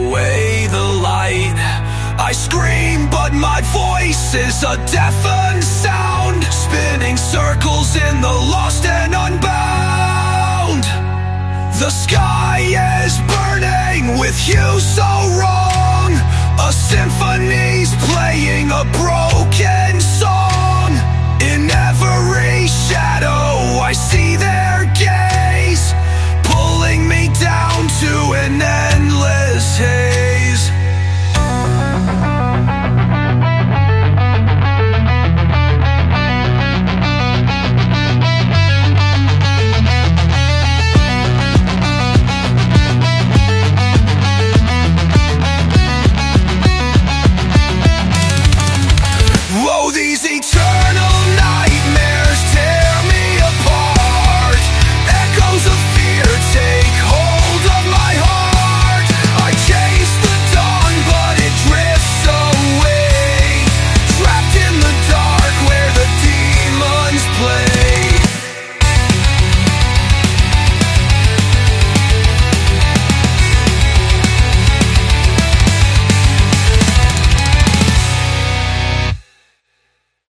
away the light. I scream, but my voice is a deafened sound, spinning circles in the lost and unbound. The sky is burning with you so wrong. A symphony's playing a broken